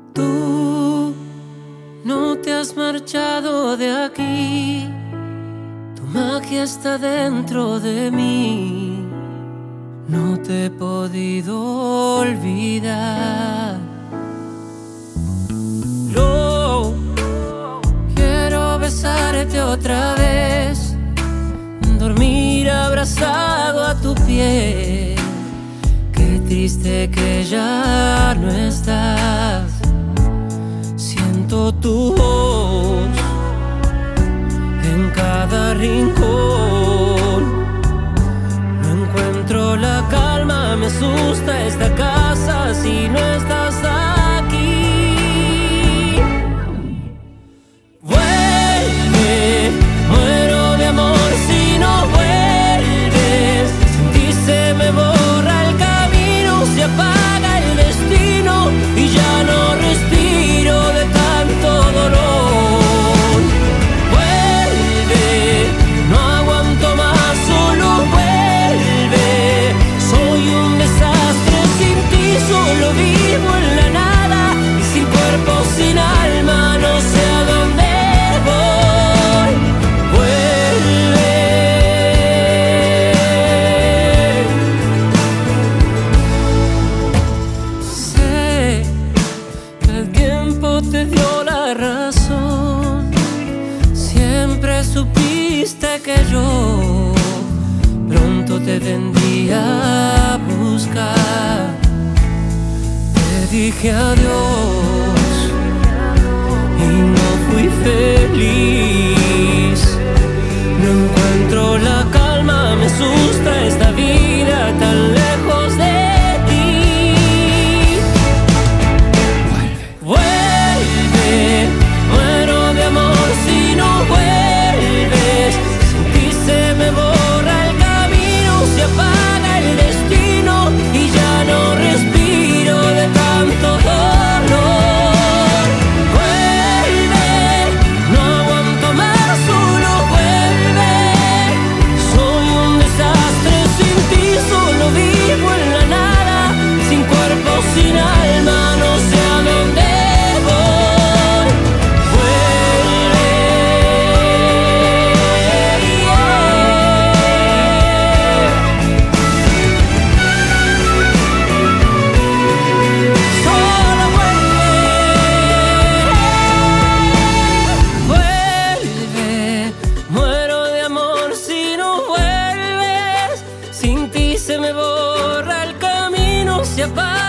Tú no te has marchado de aquí, tu magia está dentro de mí. No te he podido olvidar. No quiero besarte otra vez, dormir abrazado a tu piel. Qué triste que ya no estás. Siento tu voz en cada rincón. No encuentro la calma, me asusta esta casa si no estás aquí. Vuelve, muero de amor si no vuelves. Sin ti se me borra el camino, se apaga el destino y ya no respiro de tanto dolor. Vuelve, no aguanto más, solo vuelve. Soy un desastre sin ti, solo vivo en la nada y sin cuerpo, sin alma, no sé a dónde voy. Vuelve. Sé que el tiempo te dio la razón. Siempre supiste que yo pronto te vendría a buscar. Te dije adiós y no fui feliz. No encuentro la calma, me asusta esta vida tan lejos de ti. Vuelve, muero de amor si no vuelves. Sin ti se me borra el camino, se apaga el destino y ya no respiro de tanto dolor. Vuelve, no aguanto más, solo vuelve. Soy un desastre sin ti, solo vivo en la nada, sin cuerpo, sin alma, no sé a dónde voy. Vuelve, solo vuelve, muero de amor si no vuelves. Sin ti se me borra el camino, se apaga